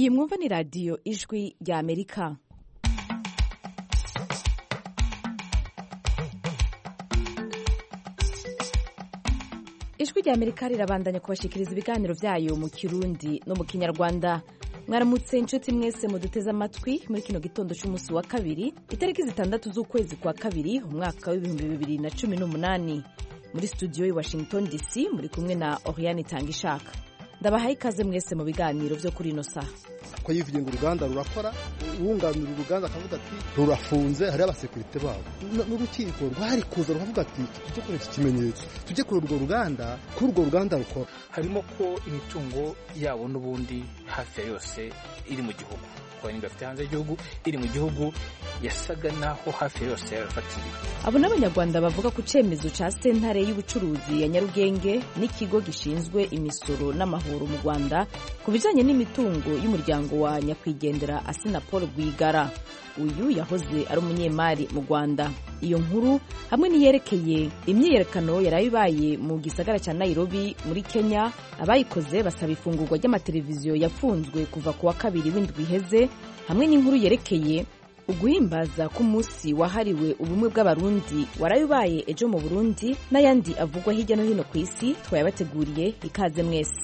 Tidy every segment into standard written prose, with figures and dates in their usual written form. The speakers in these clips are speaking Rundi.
iyi mwumva ni radiyo ijwi rya Amerika. Ijwi rya Amerika rirabandanya kubashikiriza ibiganiro vyayo mu Kirundi no mu Kinyarwanda. Mwaramutse inshuti mwese muduteze amatwi muri kino gitondo c'umunsi wa kabiri itariki 6 z'ukwezi kwa kabiri umwaka w'2018. Muri studio i Washington DC muri kumwe na Oriane Tangishaka. Ndabahaye ikaze mwese mu biganiro vyo kuri ino saha. Ko yivuye ngo uruganda rurakora, uwunganira uruganda akavuga ati rurafunze, hari abasekirite babo n'urukiko rwari kuza rukavuga ati tujye kuri iki kimenyetso, tujye kuri urwo ruganda, kuri urwo ruganda rukora. Harimo ko imitungo yabo n'ubundi hafi ya yose iri mu gihugu, ko nimba afite hanze y'igihugu iri mu gihugu yasaga naho hafi yose yarafatiriwe. Abo n'abanyarwanda bavuga ku cemezo ca sentare y'ubucuruzi ya Nyarugenge n'ikigo gishinzwe imisoro n'amahoro mu Rwanda ku bijanye n'imitungo y'umuryango wa nyakwigendera Assinapol Rwigara. Uyu yahoze ari umunyemari mu Rwanda. Iyo nkuru hamwe niyerekeye imyiyerekano yarayibaye mu gisagara ca Nairobi muri Kenya, abayikoze basaba ifungurwa ry'amateleviziyo yafunzwe kuva ku wa kabiri w'indwi iheze, hamwe n'inkuru yerekeye uguhimbaza ku munsi wahariwe ubumwe bw'abarundi warayibaye ejo mu Burundi, n'ayandi avugwa hirya no hino ku isi twayabateguriye. Ikaze mwese.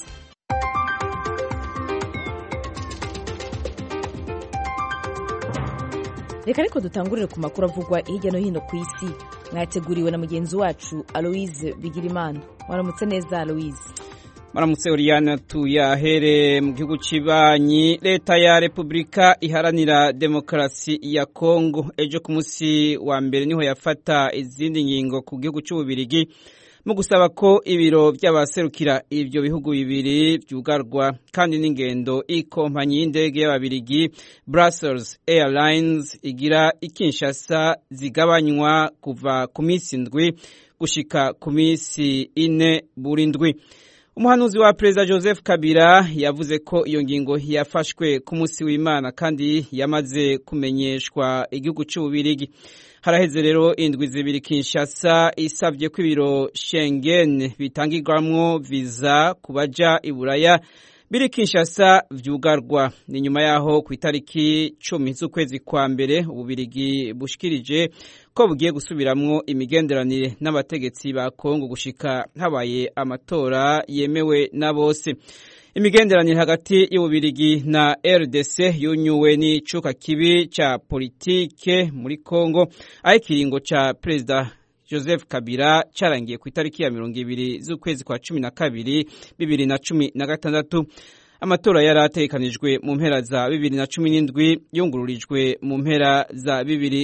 Reka ariko dutangurire ku makuru avugwa hirya no hino ku isi, mwateguriwe na mugenzi wacu Aloise Bigirimana. Waramutse neza Aloise? Maramutse Oriana, tuyahere mu gihugu cibanyi. Leta ya Republika Iharanira Demokarasi ya Kongo ejo ku munsi wa mbere niho yafata izindi ngingo ku gihugu c'Ububirigi mu gusaba ko ibiro by'abaserukira ivyo bihugu bibiri vyugarwa, kandi n'ingendo ikompanyi y'indege y'Ababirigi Brussels Airlines igira ikinshasa zigabanywa kuva ku minsi indwi gushika ku minsi 4 buri ndwi. Umuhanuzi wa Perezida Joseph Kabila yavuze ko iyo ngingo yafashwe ku munsi w'Imana kandi yamaze kumenyeshwa igihugu c'Ububirigi. Haraheze rero indwi zibiri Kinshasa isavye ko ibiro Schengen bitangirwamwo visa kubaja i Buraya biri Kinshasa vyugarwa. Ni nyuma yaho ku itariki 10 z'ukwezi kwa mbere Ububirigi bushikirije ko bugiye gusubiramwo imigenderanire n'abategetsi ba Kongo gushika habaye amatora yemewe na bose. Imigenderanire hagati y'Ububirigi na RDC yunyuwe n'icuka kibi ca politike muri Kongo, aho ikiringo ca Perezida Joseph Kabila carangiye ku itariki ya 20 z'ukwezi kwa 12 2016. Amatora yaratekanijwe mu mpera za 2017 yungururijwe mu mpera za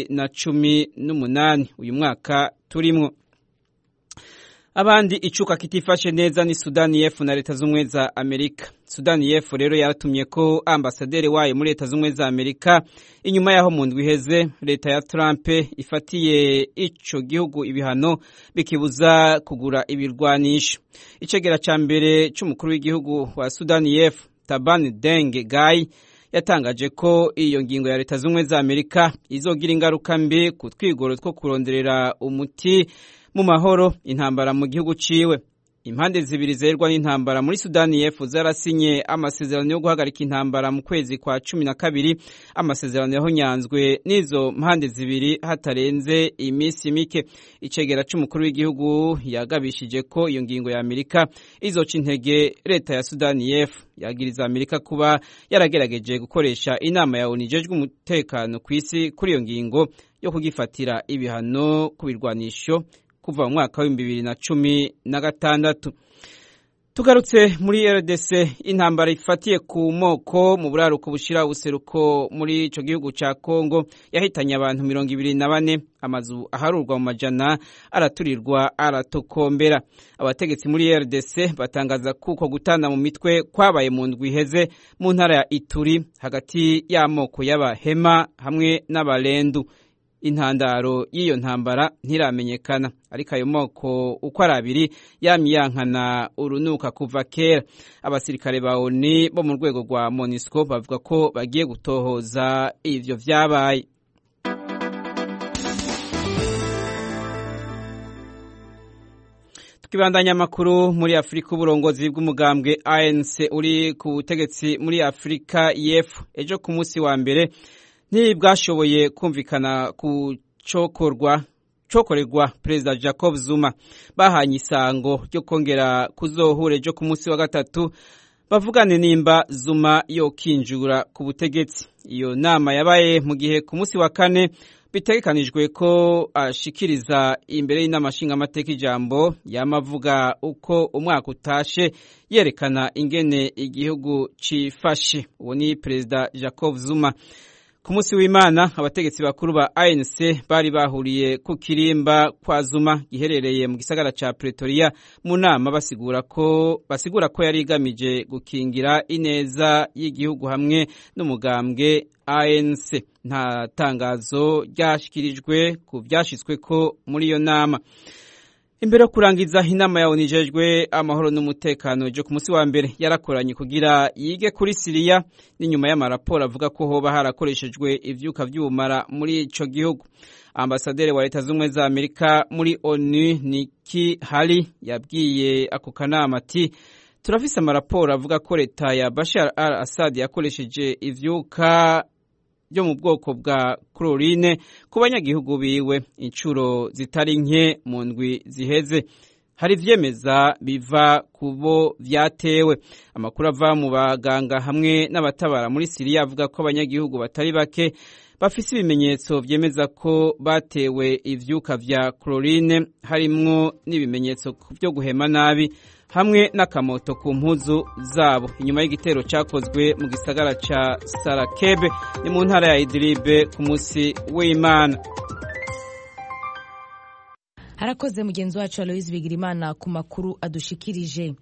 2018. Uyu mwaka turimwo abandi icuka kitifashe neza ni Sudani y'Epfo na Leta z'Ubumwe za Amerika. Sudani y'Epfo rero yaratumye ko ambasaderi wayo muri Leta z'Ubumwe za Amerika inyuma yaho mu ndwi iheze leta ya Trump ifatiye ico gihugu ibihano bikibuza kugura ibirwanisho. Icegera ca mbere c'umukuru w'igihugu wa Sudani y'Epfo Taban Deng Gai yatangaje ko iyo ngingo ya Leta z'Ubumwe za Amerika izogira ingaruka mbi ku twigoro two kuronderera umuti mu mahoro intambara mu gihugu ciwe. Impande zibiri zerwa n'intambara muri Sudani y'Epfo zarasinye amasezerano yo guhagarika intambara mu kwezi kwa 12. Amasezerano yahonyanzwe n'izo mpande zibiri hatarenze imisi mike. Icegera c'umukuru w'igihugu yagabishije ko iyo ngingo ya Amerika izoca intege leta ya Sudani y'Epfo. Yagiriza Amerika kuba yaragerageje gukoresha inama ya ONU ijejwe umutekano ku isi kuri iyo ngingo yo kugifatira ibihano ku birwanisho kuva mu mwaka wa 2016. Tugarutse muri RDC, intambara ifatiye ku moko mu buraruko bushira ubuseruko muri ico gihugu ca Kongo yahitanye abantu 24. Amazu aharurwa mu majana araturirwa aratokombera. Abategetsi muri RDC batangaza kuko gutana mu mitwe kwabaye mu ndwi iheze mu ntara ya Ituri hagati y'amoko y'Abahema hamwe n'Abalendu. Intandaro y'iyo ntambara ntiramenyekana, ariko ayo moko uko ari abiri yamyankana urunuka kuva kera. Abasirikare ba ONU bo mu rwego rwa MONUSCO bavuga ko bagiye gutohoza ivyo vyabaye. Tukibandanya makuru muri Afrika, uburongozi bw'umugambwe ANC uri ku butegetsi muri Afrika y'Epfo ejo ku munsi wa mbere ntibwashoboye kumvikana ku cokorerwa Perezida Jacob Zuma. Bahanye isango ryo kongera kuzohure ejo ku munsi wa gatatu bavugane nimba Zuma yokinjura ku butegetsi. Iyo nama yabaye mu gihe ku munsi wa kane bitegekanijwe ko ashikiriza imbere y'inama nshingamateka ijambo yamavuga uko umwaka utashe yerekana ingene igihugu cifashe. Uwo ni Perezida Jacob Zuma. Ku munsi w'Imana abategetsi bakuru ba ANC bari bahuriye ku kirimba kwa Zuma giherereye mu gisagara ca Pretoria mu nama basigura ko yari igamije gukingira ineza y'igihugu hamwe n'umugambwe ANC. Nta tangazo ryashikirijwe ku vyashitsweko muri iyo nama. Imbere yo kurangiza inama ya ONU ijejwe amahoro n'umutekano ejo ku munsi wa mbere yarakoranye kugira yige kuri Syria n'inyuma y'amaraporo avuga ko hoba harakoreshejwe ivyuka vy'ubumara muri ico gihugu. Ambasaderi wa Leta z'Ubumwe za Amerika muri ONU Nikki Haley yabwiye ako kanama ati turafise amaraporo avuga ko leta ya Bashar al-Assad yakoresheje ivyuka byo mu bwoko bwa chlorine ku banyagihugu biwe incuro zitari nke mu ndwi ziheze. Hari vyemeza biva kubo vyatewe. Amakuru ava mu baganga hamwe n'abatabara muri Syria avuga ko abanyagihugu batari bake bafise ibimenyetso vyemeza ko batewe ivyuka vya chlorine, harimwo n'ibimenyetso byo guhema nabi hamwe n'akamoto ku mpuzu zabo. Inyuma y'igitero cyakozwe mu gisagara ca Sarakebe ni mu ntara ya Idlib ku munsi w'Imana. Harakoze mugenzi wacu Aloise Bigirimana ku makuru adushikirije.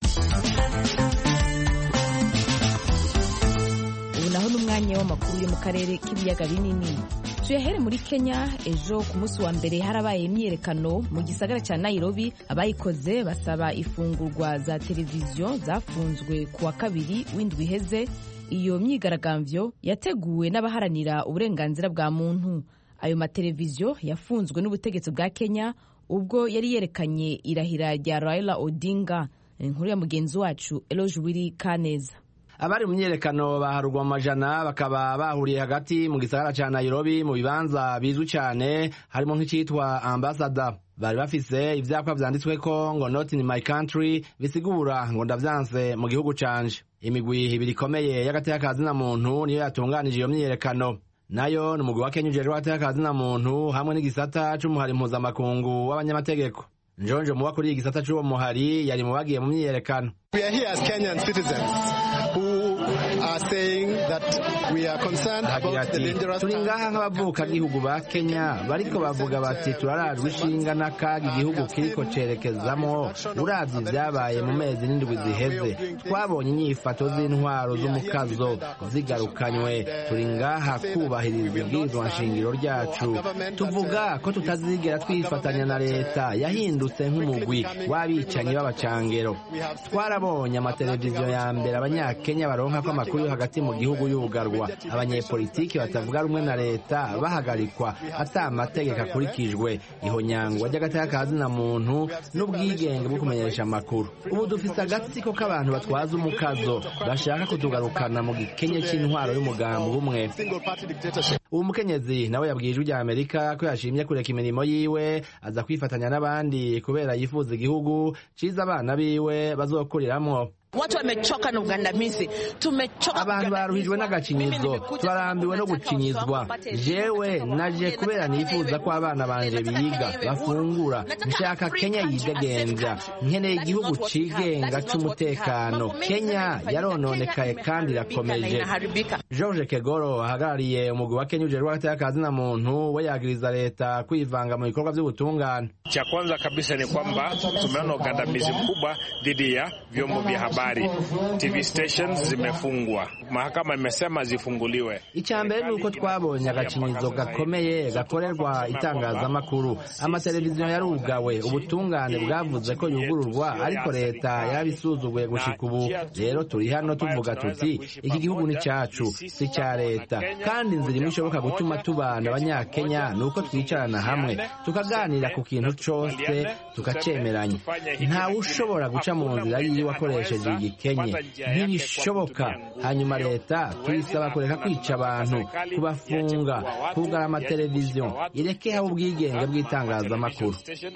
Ubu naho n'umwanya w'amakuru yo mu karere k'ibiyaga binini. Tuyahere muri Kenya. Ejo ku munsi wa mbere harabaye imyiyerekano mu gisagara cya Nairobi. Abayikoze basaba ifungurwa za televiziyo zafunzwe ku wa kabiri w'indwi iheze. Iyo myigaragambyo yateguwe n'abaharanira uburenganzira bwa muntu. Ayo mateleviziyo yafunzwe n'ubutegetsi bwa Kenya ubwo yari yerekanye irahira rya Raila Odinga. Inkuru ya mugenzi wacu Eloge Wiri Kaneza. Abari mu myiyerekano baharugwa mu majana bakaba bahuriye hagati mu gisagara ca Nairobi mu bibanza bizwi cyane harimo nk'icitwa Ambassador. Bari bafise ivyapa vyanditsweko ngo not in my country, bisigura ngo ndavyanse mu gihugu canje. Imigwi ibiri ikomeye y'agateka kazina muntu niyo yatunganije iyo myiyerekano. Nayo ni umugwi wa Kenya ujejwe agateka kazina muntu hamwe n'igisata c'umuhari mpuzamakungu w'abanyamategeko. Njonjo muba kuri igisata c'uwo muhari yari mu bagiye mu myiyerekano. We are here as Kenyan citizens who are saying that we are concerned about the dangerous. Turi ngaha nk'abavuka gihugu ba Kenya bariko bavuga bati turarajwe ishinga n'akaga igihugu kiriko cerekezamo. Uravye vyabaye mu mezi n'indwi ziheze, twabonye inyifato z'intwaro z'umukazo zigarukanywe. Turi ngaha kubahiriza ibwirizwa nshingiro ryacu. Tuvuga ko tutazigera twifatanya na leta yahindutse nk'umugwi w'abicanyi b'abacangero. Twarabonye amateleviziyo ya mbere abanyakenya baronka ko amakuru yo hagati mu gihugu yugarwa, abanyepolitiki batavuga rumwe na leta bahagarikwa ata amategeko akurikijwe, ihonyangwa ry'agateka kazina muntu n'ubwigenge bwo kumenyesha amakuru. Ubu dufise agatsiko k'abantu batwaza umukazo bashaka kutugarukana mu gikenye c'intwaro y'umugambi umwe. Uwo mukenyezi nawe yabwiye Ijwi rya Amerika ko yashimye kureka imirimo yiwe aza kwifatanya n'abandi kubera yifuza igihugu ciza abana biwe bazokuriramwo. Watu wamechoka na ugandamizi, tumechoka. Abantu baruhijwe n'agacinyizo, turarambiwe no gucinyizwa. Jewe naje kubera nifuza ko abana banje biga bafungura. Nshaka Kenya yidegenza, nkeneye igihugu cigenga c'umutekano. Kenya yarononekaye kandi irakomeje. George Kegoro ahagarariye umugwi wa Kenya ujejwe agateka kazina muntu we yagiriza leta kwivanga mu bikorwa vy'ubutungane. Cha kwanza kabisa ni kwamba tumeona ugandamizi mkubwa dhidi ya vyombo vya habari. habari. TV stations zimefungwa, mahakama imesema zifunguliwe. Icyambere nuko twabonye agacinyizo gakomeye gakorerwa itangazamakuru. Amateleviziyo yarugawe, ubutungane bwavuze ko yugururwa, ariko leta yabisuzuguye gushika ubu. Rero turi hano tuvuga tuti iki gihugu ni cyacu, si cya leta, kandi inzira imwe ishoboka gutuma tubana abanyakenya nuko twicarana hamwe tukaganira ku kintu cyose tukacemeranya. Ntawe ushobora guca mu nzira yiwe akoresheje igikenye, ntibishoboka. Hanyuma leta tuyisaba kureka kwica abantu, kubafunga, kugara amateleviziyo, ireke haba ubwigenge bw'itangazamakuru.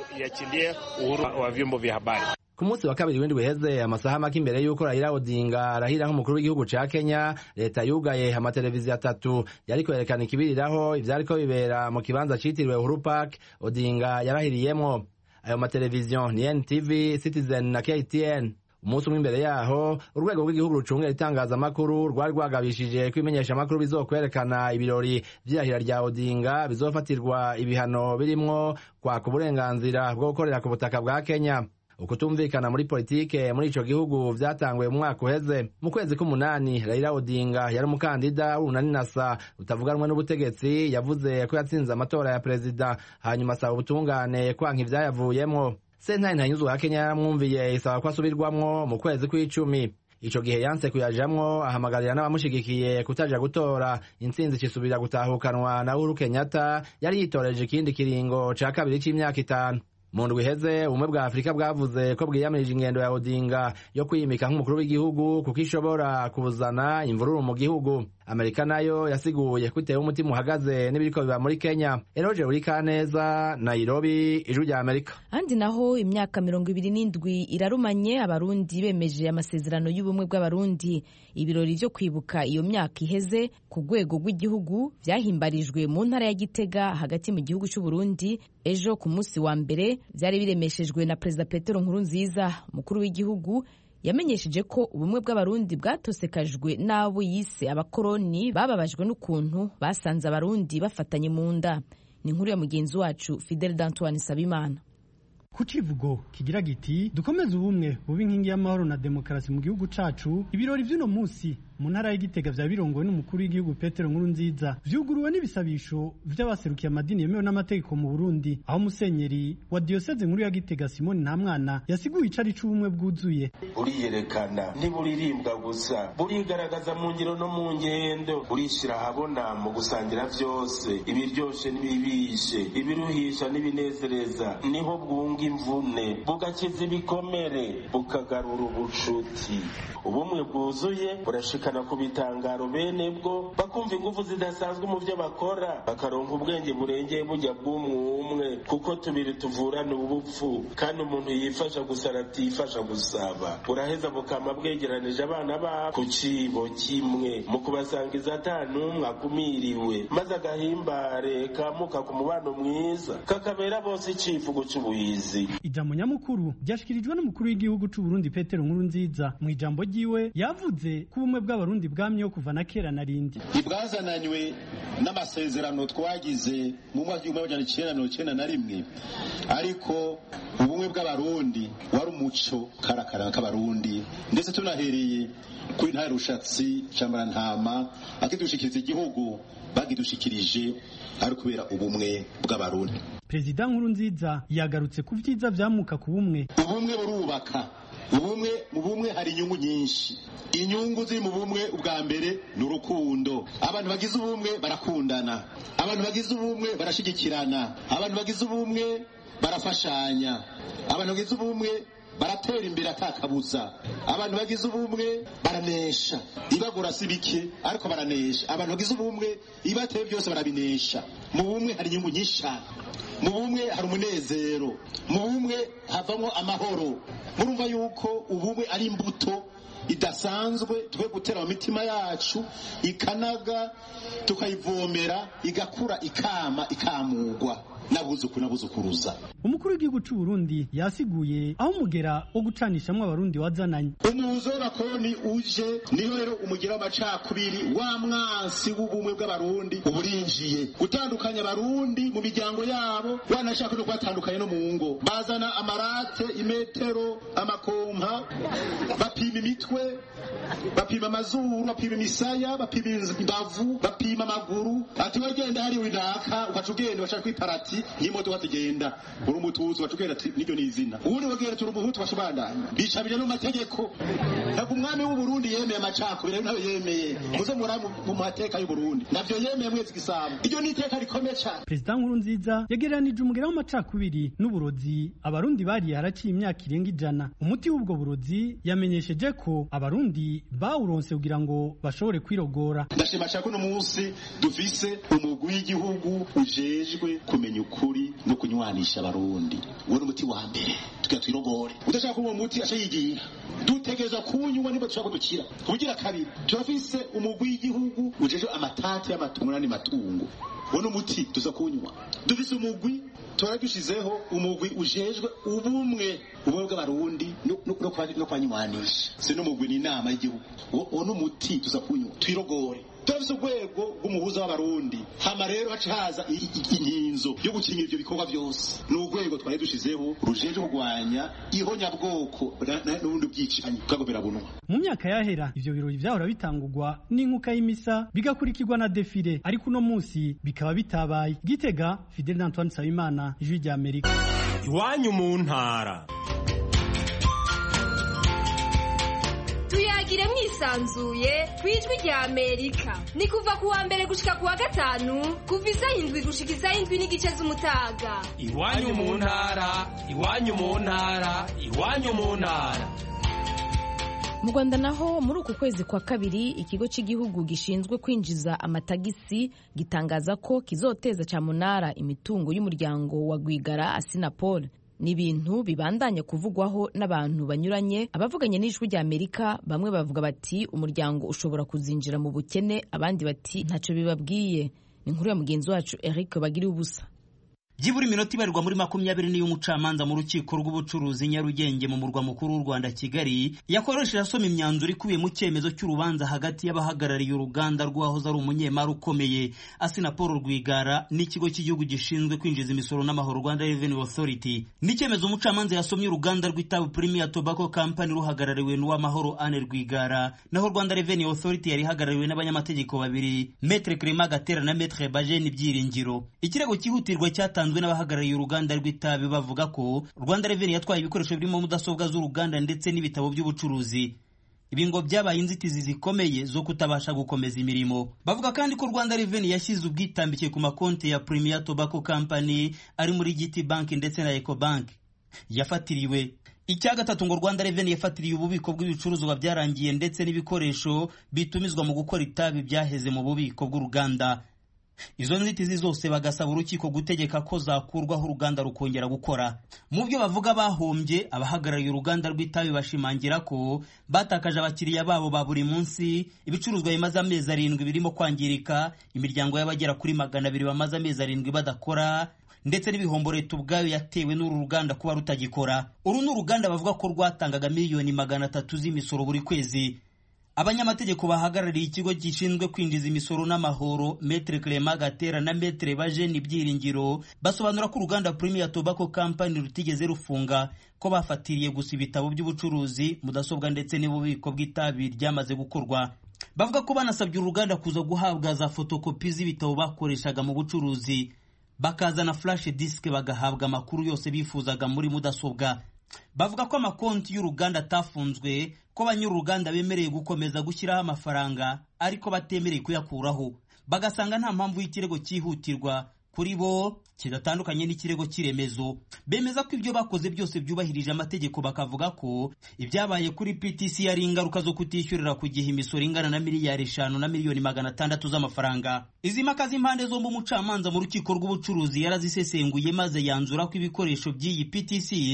Ku munsi wa kabiri w'indwi uheze, amasaha make imbere y'uko Raila Odinga arahira nk'umukuru w'igihugu ca Kenya, leta yugaye amateleviziyo 3 yari kwerekana ikibiriraho ivyariko bibera mu kibanza citiriwe Uhuru Park Odinga yarahiriyemwo. Ayo mateleviziyo ni NTV, Citizen na KTN. Umunsi umwe imbere yaho, urwego rw'igihugu rucungera itangazamakuru rwari rwagabishije ko ibimenyeshamakuru bizokwerekana ibirori vy'irahira rya Odinga bizofatirwa ibihano birimwo kwaka uburenganzira bwo gukorera ku butaka bwa Kenya. Ukutumvikana muri politike muri ico gihugu vyatanguye mu mwaka uheze. Mu kwezi k'umunani, Raila Odinga yari umukandida w'urunani NASA utavuganwe n'ubutegetsi, yavuze ko yatsinze amatora ya perezida, hanyuma asaba ubutungane kwanka ivyayavuyemwo. Sentare ntanyuzwa ya Kenya yaramwumviye isaba ko asubirwamwo mu kwezi kw'icumi. Ico gihe yanse kuyajamwo, ahamagarira n'abamushigikiye kutaja gutora. Intsinzi cisubira gutahukanwa na Uhuru Kenyatta yari yitoreje ikindi kiringo ca kabiri c'imyaka 5. Mu ndwi iheze, ubumwe bwa Afurika bwavuze ko bwiyamirije ingendo ya Odinga yo kwimika nk'umukuru w'igihugu kuko ishobora kuzana imvururu mu gihugu. Amerika nayo yasiguye ko itewe umutima uhagaze n'ibiriko biba muri Kenya. Eroje Urikaneza, Nairobi, Ijwi rya Amerika. Andi naho imyaka 27 irarumanye abarundi bemeje amasezerano y'ubumwe bw'abarundi. Ibirori byo kwibuka iyo myaka iheze ku rwego rw'igihugu vyahimbarijwe mu ntara ya Gitega hagati mu gihugu cy'u Burundi. Ejo ku munsi wa mbere byari biremeshejwe na Perezida Petero Nkurunziza, mukuru w'igihugu. Yamenyesheje ko ubumwe bw'abarundi bwatosekajwe n'abo yise abakoroni bababajwe n'ukuntu basanze abarundi bafatanye mu nda. Ni inkuru ya mugenzi wacu Fidel D'Antoine Sabimana. Ku kivugo kigira giti dukomeze ubumwe buba inkingi y'amahoro na demokarasi mu gihugu cacu, ibirori vy'uno munsi mu ntara ya Gitega vya birongowe n'umukuru w'igihugu Petero Nkurunziza vyuguruwe n'ibisabisho vy'abaserukiye amadini yemewe n'amategeko mu Burundi, aho musenyeri wa diocese nkuru ya Gitega Simoni Ntamwana yasiguye icari c'ubumwe bwuzuye. Buriyerekana ntiburirimbwa gusa, burigaragaza mu ngiro no mu ngendo, burishira habona mu gusangira vyose, ibiryoshe n'ibibishe, ibiruhisha n'ibinezereza, niho bwunga imvune, bugakiza ibikomere, bukagarura ubucuti. Ubumwe bwuzuye burashikana ku bitangaro bene bwo, bakumva ingufu zidasanzwe mu byo bakora, bakaronka ubwenge burengeye bujya bw'umwe, kuko tubiri tuvurana ubupfu, kandi umuntu yifasha gusa aratifasha gusaba. Buraheza bukama bwegeranije abana babo ku cibo kimwe, mu kubasangiza ata n'umwe akumiriwe, maze agahimbare kamuka ku mubano mwiza kakabera bose icivugo c'ubuhizi. Ijambo nyamukuru ryashikirijwe n'umukuru w'igihugu c'u Burundi Petero Nkurunziza. Mu ijambo ryiwe yavuze ko ubumwe bw'abarundi bwamyeho kuva na kera na rindi. Ibwazananywe n'amasezerano twagize mu mwaka w'1991, ariko ubumwe bw'abarundi wari umuco karakara k'abarundi, ndetse tunahereye kuri ntare rushatsi Cambarantama akidushikiriza igihugu bagidushikirije ari kubera ubumwe bw'abarundi. Perezida Nkurunziza yagarutse ku vyiza vyamuka ku bumwe. Ubumwe burubaka, ubumwe mu bumwe hari inyungu nyinshi. Inyungu ziri mu bumwe ubwa mbere ni urukundo. Abantu bagize ubumwe barakundana, abantu bagize ubumwe barashigikirana, abantu bagize ubumwe barafashanya, abantu bagize ubumwe baratera imbere atakabuza, abantu bagize ubumwe baranesha. Ibagora si bike ariko baranesha. Abantu bagize ubumwe ibateye byose barabinesha. Mu bumwe hari inyungu nyinshi, mu bumwe hari umunezero, mu bumwe havamo amahoro. Murumva yuko ubumwe ari imbuto idasanzwe twe gutera mu mitima yacu, ikanaga tukayivomera igakura ikama ikamugwa. n'abuzukuruza. Umukuru w'igihugu cy'u Burundi yasiguye aho umugera wo gucanishamwe abarundi wazananye. Umuzo w'abakoroni uje niho rero umugira amacakubiri wa mwansi w'ubumwe bw'abarundi uburinjiye gutandukanya abarundi mu miryango yabo, wanashaka no kwatandukanya no mu ngo. Bazana amarate, imetero, amakompa, bapima imitwe, bapima amazuru, bapima imisaya, bapima imbavu, bapima amaguru. Ati wagenda hari winaka ukacugenda bashaka kwiparati y'imodoka tugenda uri umutuzi wacugenda ati nibyo nizina ubundi wagenda turi umuhutu bashobandanya bicabije no mategeko. Ntabwo umwami w'u Burundi yemeye amacakubiri nawe yemeye muzo muri mu mateka y'u Burundi navyo yemeye mwezi gisabo. Iryo ni iteka rikomeye cyane. President Nkurunziza yagereranije umugera w'amacakubiri n'uburozi abarundi bari haraciye imyaka irenga 100. Umuti w'ubwo burozi yamenyesheje ko abarundi bawuronse kugira ngo bashobore kwirogora. Ndashima cyane ko munsi dufise umugwi w'igihugu ujejwe kumenya ukuri no kunywanisha abarundi. Uwo umuti wa mbere twirogore. Udashaka uwo muti ashayigira dutegeza kunywa niba dushaka dukira. Kugira kabiri turafise umugwi w'igihugu ujejwe amatati y'amatungo n'andi matungo. Uwo umuti tuza kunywa. Dufise umugwi turagushizeho umugwi ujejwe ubumwe bw'abarundi no kwanywanisha. Se n'umugwi ni inama y'igihugu. Uwo umuti tuza kunywa twirogore. Turafise urwego rw'umuhuza w'abarundi hama rero hacaza inkinzo yo gukingira ibyo bikorwa byose. N'urwego twari dushizeho rujeje kurwanya ihonyabwoko n'ubundi bwicanyi bwagobera bunwa. Mu myaka yahera ivyo birori vyahora bitangurwa n'inkuka y'imisa bigakurikirwa na defile, ariko uno munsi bikaba bitabaye. Gitega, Fidel Antoine Nsabimana, Ijwi rya Amerika. Iwanyu mu ntara. Tuyagire mwisanzuye kwijwi rya Amerika. Ni kuva kuwa mbere gushika kuwa gatanu kuva isaha 7 gushika isaha 7:30 z'umutaga. Iwanyu mu ntara, iwanyu mu ntara, iwanyu mu ntara. Mu Rwanda naho muri uku kwezi kwa kabiri ikigo cy'igihugu gishinzwe kwinjiza amatagisi gitangaza ko kizoteza cyamunara imitungo y'umuryango wa Rwigara Asinapol. N'ibintu bibandanya kuvugwaho n'abantu banyuranye. Abavuganye n'Ijwi rya Amerika bamwe bavuga bati umuryango ushobora kuzinjira mu bukene, abandi bati ntacyo bibabwiye. Ni inkuru ya mugenzi wacu Eric Bagiri ubusa. Jiburi minoti barirwa muri 20 ni y'umucamanza mu rukiko rw'ubucuruzi Nyarugenge mu murwa mukuru w'u Rwanda Kigali yakoresheje asoma imyanzuro ikubiye mu cyemezo cy'urubanza hagati y'abahagarariye uruganda rwahoze ari umunyemari ukomeye Asinapol Rwigara n'ikigo cy'igihugu gishinzwe kwinjiza imisoro n'amahoro Rwanda Revenue Authority. N'icyemezo umucamanza yasomye uruganda rw'itabu Premier Tobacco Company ruhagarariwe n'uwamahoro Anne Rwigara, naho Rwanda Revenue Authority yari hagarariwe n'abanyamategeko babiri Maître Clément Gatera na Maître Bajeni Byiringiro. Ikirego cyihutirwa cyatanzwe n'abahagarariye uruganda rw'itabi bavuga ko Rwanda Revenue yatwaye ibikoresho birimo mudasobwa z'uruganda ndetse n'ibitabo by'ubucuruzi. Ibi ngo byabaye inzitizi zikomeye zo kutabasha gukomeza imirimo. Bavuga kandi ko Rwanda Revenue yashyize ubwitambike ku makonti ya Premier Tobacco Company ari muri GT Bank ndetse na Ecobank yafatiriwe. Icya gatatu ngo Rwanda Revenue yafatiriye ububiko bw'ibicuruzwa byarangiye ndetse n'ibikoresho bitumizwa mu gukora itabi byaheze mu bubiko bw'uruganda. Izo nzitizi zose bagasaba urukiko gutegeka ko zakurwaho uruganda rukongera gukora. Mu byo bavuga bahombye, abahagarariye uruganda rw'itabi bashimangira ko batakaje abakiriya babo ba buri munsi, ibicuruzwa bimaze amezi 7 birimo kwangirika, imiryango y'abagera kuri 200 bamaze amezi 7 badakora, ndetse n'ibihombo leta ubwayo yatewe n'uru ruganda kuba rutagikora. Uru n'uruganda bavuga ko rwatangaga miliyoni 300 z'imisoro buri kwezi. Abanyamategeko bahagarariye ikigo gishinzwe kwinjiza imisoro n'amahoro Maître Clément Gatera na Maître Bajeni Byiringiro basobanura ko uruganda Premier Tobacco Company rutigeze rufunga, ko bafatiriye gusa ibitabo by'ubucuruzi, mudasobwa ndetse n'ububiko bw'itabi ryamaze gukorwa. Bavuga ko banasabye uruganda kuza guhabwa za fotokopi z'ibitabo bakoreshaga mu bucuruzi, bakazana flash disk bagahabwa amakuru yose bifuzaga muri mudasobwa. Bavuga ko amakonti y'uruganda atafunzwe, ko banyuruganda bemereye gukomeza gushyiraho amafaranga ariko batemereye kuyakuraho. Bagasanga nta mpamvu y'ikirego cyihutirwa kuri bo kidatandukanye n'ikirego cy'iremezo. Bemeza ko ibyo bakoze byose byubahirije amategeko, bakavuga ko ibyabaye kuri PTC yari ingaruka zo kutishyurira ku gihe imisoro ingana na miliyari 5 na miliyoni 600 z'amafaranga. Izi mpaka z'impande zombi umucamanza mu rukiko rw'ubucuruzi yarazisesenguye maze yanzura ko ibikoresho by'iyi PTC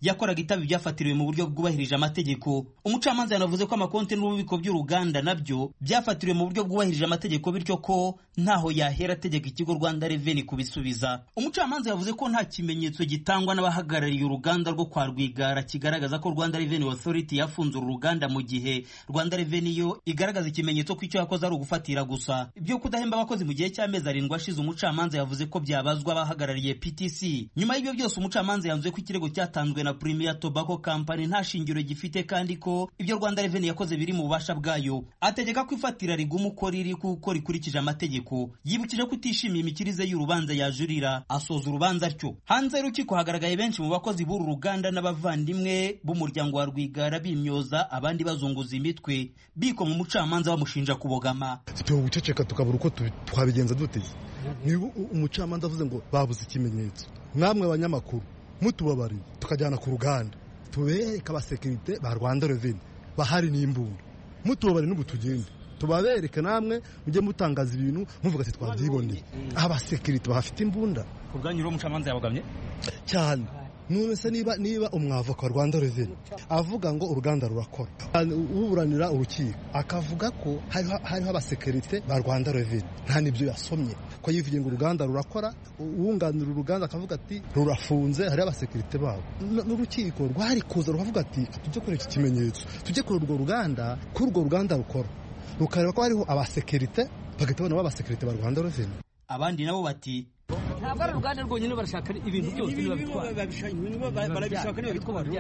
yakoraga itabi byafatiriwe mu buryo bwubahirije amategeko. Umucamanza yanavuze ko amakonti n'ububiko by'uruganda nabyo byafatiriwe mu buryo bwubahirije amategeko, bityo ko ntaho yahera ategeka ikigo Rwanda Revenue kubisubiza. Umucamanza yavuze ko nta kimenyetso gitangwa n'abahagarariye uruganda rwo kwa Rwigara kigaragaza ko Rwanda Revenue Authority yafunze uru ruganda, mu gihe Rwanda Revenue yo igaragaza ikimenyetso ko icyo yakoze ari ugufatira gusa. Ibyo kudahemba abakozi mu gihe cy'amezi 7 ashize, umucamanza yavuze ko byabazwa abahagarariye PTC. Nyuma y'ibyo byose, umucamanza yanzuye ko ikirego cyatanzwe na Premier Tobacco Company nta shingiro gifite, kandi ko ibyo Rwanda Revenue yakoze biri mu bubasha bwayo. Ategeka ko ifatira riguma uko riri kuko rikurikije amategeko. Yibukije ko utishimiye imikirize y'urubanza yajurira, asoza urubanza atyo. Hanze y'urukiko hagaragaye benshi mu bakozi b'uru ruganda n'abavandimwe b'umuryango wa Rwigara bimyoza, abandi bazunguza imitwe biko mu mucamanza bamushinja kubogama. Guceceka tukabura uko twabigenza dute? Niba umucamanza avuze ngo babuze ikimenyetso, namwe abanyamakuru mutubabariye tukajyana ku ruganda tubereka abasekirite ba Rwanda Revenue bahari n'imbunda, mutubabariye n'ubu tugende tubabereke, namwe mujye mutangaza ibintu muvuga ati twabyiboneye. Abasekirite bahafite imbunda. Ubwanyu ro mucamanza yabogamye cyane. None se niba umwavoka wa Rwanda Revenue avuga ngo uruganda rurakora, uburanira urukiko akavuga ko hariho abasekirite ba Rwanda Revenue, nta nibyo yasomye ko yivuye ngo uruganda rurakora, uwunganira uruganda akavuga ati rurafunze, hari abasekirite babo. N'urukiko rwari kuza rukavuga ati tujye kuri iki kimenyetso, tujye kuri urwo ruganda, kuri urwo ruganda rukora, rukareba ko hariho abasekirite, bagahita babona abasekirite ba Rwanda Revenue. Abandi nabo bati ntabwo ari uruganda rwonyine barashaka ibintu byose barabishaka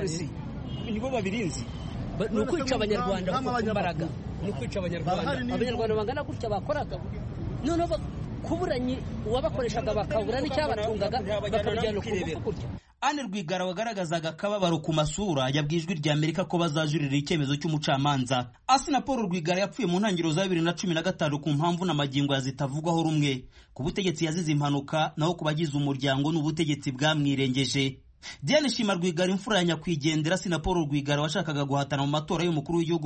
nibo babirinzi. Ni ukwica abanyarwanda imbaraga, ni ukwica abanyarwanda bangana gutya bakoraga, noneho kuburanye uwabakoreshaga bakabura n'icyabatungaga bakabijyana ku ngufu gutya. Anne Rwigara wagaragazaga akababaro ku masura yabwiye Ijwi ry'Amerika ko bazajurira icyemezo cy'umucamanza. Asina Paul Rwigara yapfuye mu ntangiriro za 2015 ku mpamvu n'amagingo yazitavugwaho rumwe. Ku butegetsi yazize impanuka, naho ku bagize umuryango n'ubutegetsi bwamwirengeje. Diane Shima Rwigara, imfura ya nyakwigendera Asina Paul Rwigara, washakaga guhatana mu matora y'umukuru w'igihugu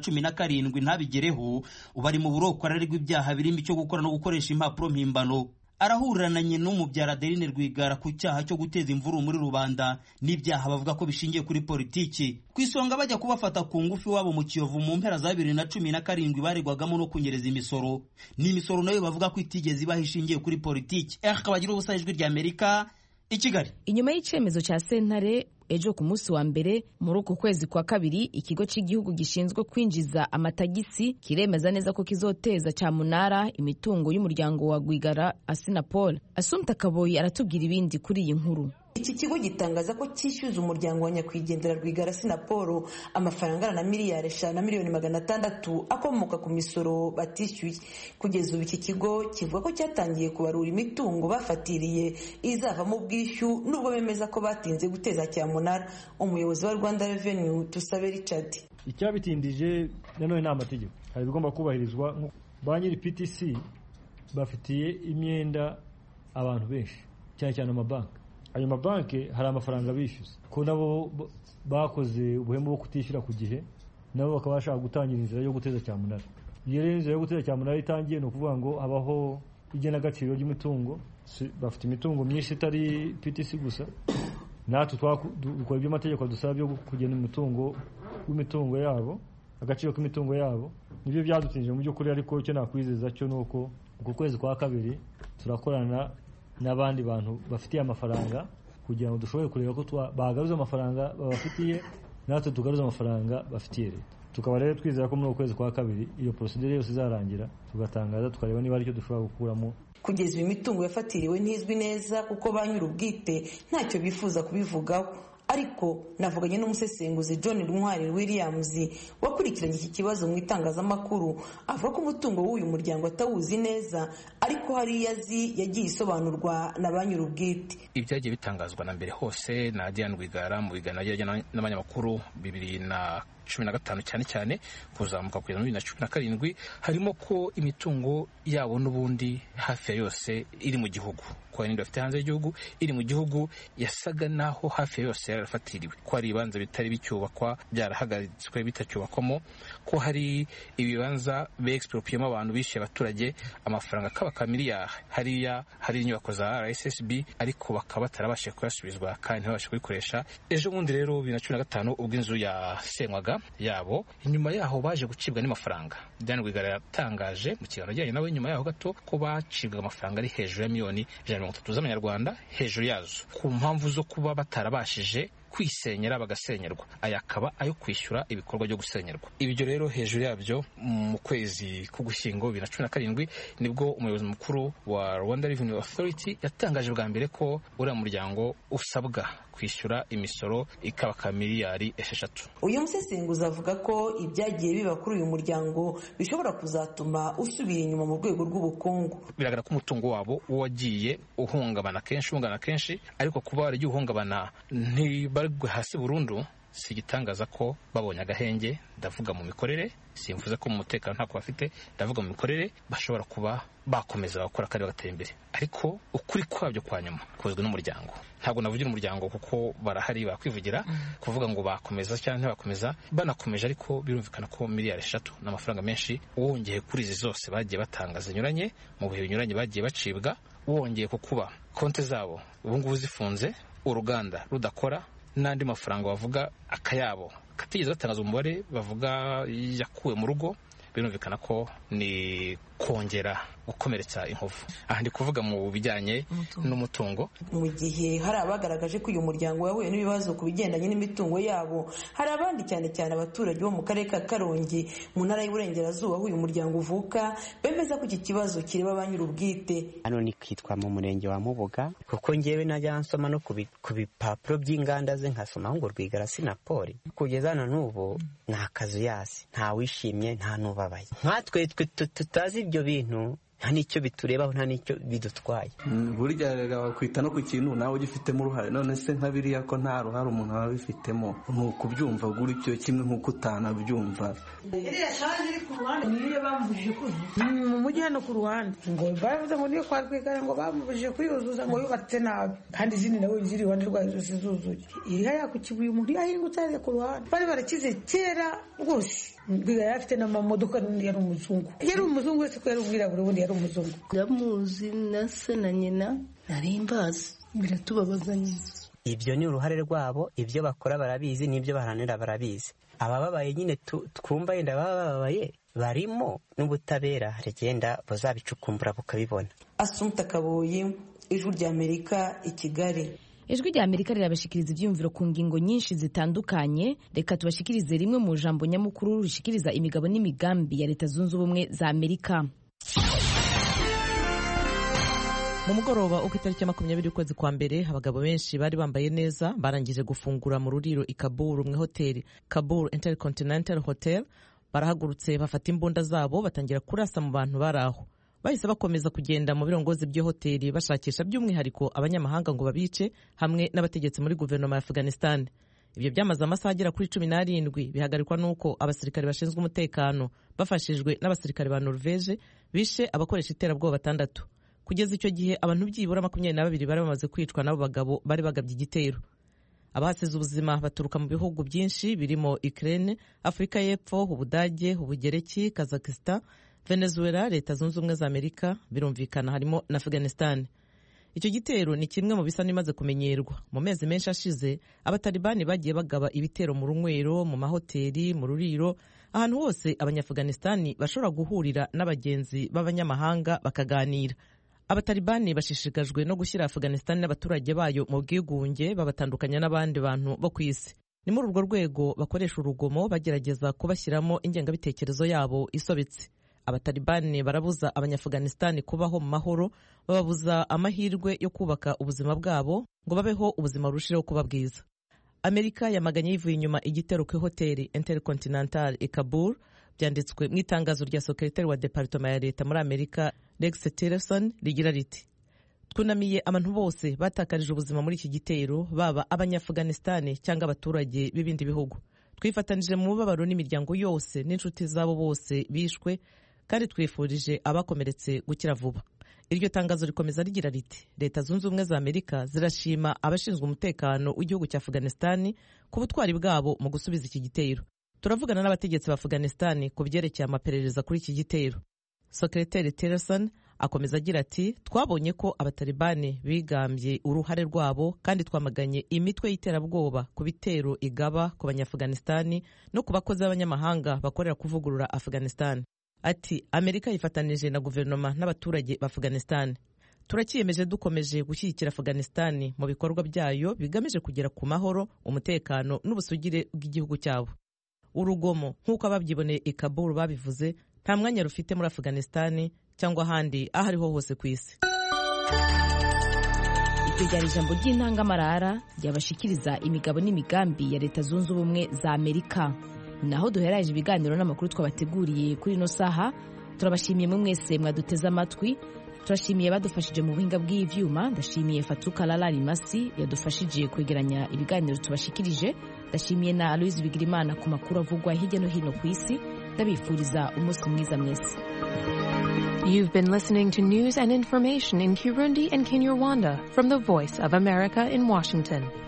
2017 ntabigereho, ubu ari mu buroko ararigwa ibyaha birimo icyo gukora no gukoresha impapuro mpimbano. Arahurananye n'umubyara Adeline Rwigara ku cyaha cyo guteza imvururu muri rubanda n'ibyaha bavuga ko bishingiye kuri politiki. Ku isonga bajya kubafata ku ngufu wabo mu Kiyovu mu mpera za 2017 baregwagamo no kunyereza imisoro. Ni imisoro nayo bavuga ko itigeze ibaho ishingiye kuri politiki. Akabagira ubusa Ijwi ry'Amerika i Kigali. Inyuma y'icyemezo cya sentare ejo ku munsi wa mbere muri uku kwezi kwa kabiri, ikigo cy'igihugu gishinzwe kwinjiza amatagisi kiremeza neza ko kizoteza cyamunara imitungo y'umuryango wa Rwigara Asina Paul. Asumta Kaboyi aratubwira ibindi kuri iyi nkuru. Iki kigo gitangaza ko cyishyuza umuryango wa nyakwigendera Rwigara Asina Paul amafaranga angana na miliyari 5,600,000 akomoka ku misoro batishyuye. Kugeza ubu iki kigo kivuga ko cyatangiye kubarura imitungo bafatiriye izavamo ubwishyu, nubwo bemeza ko batinze guteza cyamunara. Umuyobozi wa Rwanda Revenue Tusabe Richard: icyabitindije nanone ni amategeko, hari bigomba kubahirizwa. Ba nyiri PTC bafitiye imyenda abantu benshi, cyane cyane amabanki. Ayo mabanki hari amafaranga bishyuza ko nabo bakoze ubuhemu bwo kutishyura ku gihe, nabo bakaba bashaka gutangira inzira yo guteza cyamunara. Iyo rero inzira yo guteza cyamunara itangiye, ni ukuvuga ngo habaho igenagaciro ry'imitungo. Bafite imitungo myinshi itari PTC gusa, natwe dukora ibyo amategeko adusaba byo kugena imitungo yabo, agaciro k'imitungo yabo. Nibyo byadutinije mu by'ukuri, ariko icyo nakwizeza cyo nuko uku kwezi kwa kabiri turakorana n'abandi bantu bafitiye amafaranga kugira ngo dushobore kureba ko bagaruza amafaranga babafitiye, natwe tugaruza amafaranga bafitiye leta. Tukaba rero twizera ko muri uku kwezi kwa kabiri iyo procedure yose izarangira, tugatangaza tukareba niba aricyo dushobora gukuramo. Kugeza ubu imitungo yafatiriwe ntizwi neza kuko ba nyir'ubwite ntacyo bifuza kubivugaho. Ariko navuganye n'umusesenguzi John Ntwari Williams wakurikiranye iki kibazo mu itangazamakuru, avuga ko umutungo w'uyu muryango atawuzi neza, ariko hari yazi yagiye isobanurwa na ba nyir'ubwite. Ibyagiye bitangazwa na mbere hose na Diane Rwigara mu biganiro yajyana n'abanyamakuru 2015 cyane cyane kuzamuka kugeza muri 2017, harimo ko imitungo yabo n'ubundi hafi ya yose iri mu gihugu, ko n'indi bafite hanze y'igihugu iri mu gihugu, yasaga naho hafi ya yose yarafatiriwe, ko hari ibibanza bitari bicyubakwa byarahagaritswe bitacyubakwamo, ko hari ibibanza beexpropriemo abantu bishyuye abaturage amafaranga akaba miliyari, hariya hari inyubako za RSSB ariko bakaba batarabashije kuyasubizwa kandi ntibabashe kubikoresha. Ejo bundi rero 2015 ubwo inzu yasenywaga yabo, inyuma yaho baje gucibwa n'amafaranga. Diane Rwigara yatangaje mu kiganiro ajyanye nawe nyuma yaho gato ko bacibwa amafaranga ari hejuru ya miliyoni 130 z'amanyarwanda hejuru yazo, ku mpamvu zo kuba batarabashije kwisenyera bagasenyerwa. Aya akaba ayo kwishyura ibikorwa byo gusenyerwa. Ibyo rero hejuru yabyo mu kwezi k'Ugushyingo 2017 nibwo umuyobozi mukuru wa Rwanda Revenue Authority yatangaje bwa mbere ko uriya muryango usabwa kwishyura imisoro ikaba miliyari 6. Uyu musesenguzi avuga ko ibyagiye biba kuri uyu muryango bishobora kuzatuma usubira inyuma mu rwego rw'ubukungu. Biragaragara ko umutungo wabo wagiye uhungabana kenshi, ariko kuba waragiye uhungabana ntibarwe hasi burundu si igitangaza ko babonye agahenge. Ndavuga mu mikorere, simvuze ko mu mutekano ntako bafite, ndavuga mu mikorere bashobora kuba bakomeza bakora kandi bagatera imbere, ariko ukuri kwabyo kwa nyuma kozwe n'umuryango. Ntabwo navugira umuryango kuko barahari bakwivugira kuvuga ngo bakomeza cyangwa ntibakomeza. Banakomeje ariko birumvikana ko miliyari 3 n'amafaranga menshi, wongeye kuri izi zose bagiye batanga zinyuranye mu bihe binyuranye bagiye bacibwa, wongeye kukuba konti zabo ubu ngubu zifunze, uruganda rudakora, n'andi mafaranga bavuga akayabo katigeze batangaza umubare bavuga yakuwe mu rugo, birumvikana ko ni kongera gukomeretsa inkovu. Aha ndi kuvuga mu bijyanye n'umutungo. Mu gihe hari abagaragaje ko uyu muryango wahuye n'ibibazo ku bigendanye n'imitungo yabo, hari abandi cyane abaturage bo mu karere ka Karongi mu ntara y'Iburengerazuba aho uyu muryango uvuka bemeza ko iki kibazo kireba ba nyir'ubwite. Hano ni kwitwa mu murenge wa Mubuga, kuko ngewe najya nsoma no ku bipapuro by'inganda ze nkasoma ngo Rwigara Sinapol. Kugeza na n'ubu nta kazu yasi, nta wishimye, nta nubabaye. Nkatwe tutazi ibyo bintu nta nicyo biturebaho, nta nicyo bidutwaye. Burya wakwita no ku kintu nawe ugifitemo uruhare, none se nka biriya ko nta ruhare umuntu aba abifitemo, ni ukubyumva gutyo kimwe nk'uko utanabyumva. Iriya shanje iri ku ruhande niyo bamubujije kuzuza mu mujyi hano ku ruhande, ngo bavuze ngo niyo kwa Rwigara ngo bamubujije kuyuzuza ngo yubatse nabi, kandi izindi nawe ziri iruhande rwayo zose zuzuye. Iriya yakukibuye umuntu yahingutse ari ku ruhande, bari barakize kera rwose. Rwigara afite n'amamodoka, yari umuzungu wese ko yari umwirabura, ubundi yari umuzungu. Ndamuzi na se na nyina nari mbazi, biratubabaza nyine. Ibyo ni uruhare rwabo, ibyo bakora barabizi, n'ibyo baharanira barabizi. Abababaye nyine twumva yenda bababaye barimo n'ubutabera haragenda bazabicukumbura bukabibona. Assumpta Kaboyi, Ijwi ry'Amerika, i Kigali. Ijwi ry'Amerika rirabashikiriza ibyumviro ku ngingo nyinshi zitandukanye. Reka tubashikirize rimwe mu jambo nyamukuru rishikiriza imigabo n'imigambi ya Leta Zunze Ubumwe za Amerika. Mu mugoroba uko itariki ya 20 ukwezi kwa mbere, abagabo benshi bari bambaye neza barangije gufungura mu ruriro i Kabul, mu hoteli Kabul Intercontinental Hotel. Barahagurutse bafata imbunda zabo batangira kurasa mu bantu baraho. Bahise bakomeza kugenda mu birongozi by'iyo hoteli bashakisha by'umwihariko abanyamahanga ngo babice, hamwe n'abategetsi muri guverinoma ya Afghanistan. Ibyo byamaze amasaha agera kuri 17 bihagarikwa nuko abasirikare bashinzwe umutekano bafashijwe n'abasirikare ba Norvege bishe abakoresha iterabwoba 6. Kugeza icyo gihe abantu byibura 22 bari bamaze kwicwa n'abo bagabo bari bagabye igitero. Abahasize ubuzima baturuka mu bihugu byinshi birimo Ukraine, Afrika y'Epfo, Ubudage, Ubugereki, Kazakhstan, Venezuela, Leta Zunze Ubumwe za Amerika, birumvikana harimo na Afghanistan. Icyo gitero ni kimwe mu bisa nimaze kumenyerwa. Mu mezi menshi ashize, abatalibani bagiye bagaba ibitero mu runywero, mu mahoteli, mu ruriro, ahantu hose abanyafghanistani bashobora guhurira n'abagenzi b'abanyamahanga bakaganira. Abatalibani bashishikajwe no gushyira Afghanistan n'abaturage bayo mu bwigunge, babatandukanya n'abandi bantu bo ku isi. Ni muri urwo rwego bakoresha urugomo bagerageza kubashyiramo ingengabitekerezo yabo isobetse. Abatalibani barabuza abanyafghanistani kubaho mu mahoro, bababuza amahirwe yo kubaka ubuzima bwabo ngo babeho ubuzima burushijeho kuba bwiza. Amerika yamaganye yivuye inyuma igitero ku hoteli Intercontinental i Kabul. Byanditswe mu itangazo rya Secretary wa Department ya Leta muri Amerika Rex Tillerson rigira riti: twunamiye abantu bose batakarije ubuzima muri iki gitero, baba abanyafghanistani cyangwa abaturage b'ibindi bihugu. Twifatanije mu mubabaro n'imiryango yose n'inshuti zabo bose bishwe, kandi twifurije abakomeretse gukira vuba. iryo tangazo rikomeza rigira riti leta zunze ubumwe za amerika zirashima abashinzwe umutekano w'igihugu cya afghanistan ku butwari bwabo mu gusubiza iki gitero. Turavugana n'abategetsi ba afghanistan ku byerekeye amaperereza kuri iki gitero. Sekreteri Tillerson akomeza agira ati twabonye ko abatalibani bigambye uruhare rwabo kandi twamaganye imitwe y'iterabwoba ku bitero igaba ku banyafghanistan no ku bakozi b'abanyamahanga bakorera kuvugurura Afghanistan. Ati Amerika yifatanije na guverinoma n'abaturage ba Afghanistan. Turakiyemeje dukomeje gushyigikira Afghanistan mu bikorwa byayo bigamije kugera ku mahoro, umutekano n'ubusugire bw'igihugu cyabo. Urugomo nk'uko ababyiboneye i Kabul babivuze nta mwanya rufite muri Afghanistan cyangwa ahandi aho ariho hose ku isi. Iteganya ijambo ry'intangamarara ryabashikiriza imigabo n'imigambi ya leta zunze ubumwe za Amerika. Naho duheraje ibiganiro n'amakuru twabateguriye kuri ino saha. Turabashimiye mwe mwese mwaduteze amatwi. Turashimiye badufashije mu buhinga bw'ivyuma. Ndashimiye Fatuka Lalari Masi yadufashije kwegeranya ibiganiro tubashikirije. Ndashimiye na Aloise Bigirimana ku makuru avugwa hirya no hino ku isi. Ndabifuriza umunsi mwiza mwese. You've been listening to news and information in Kirundi and Kinyarwanda from the Voice of America in Washington.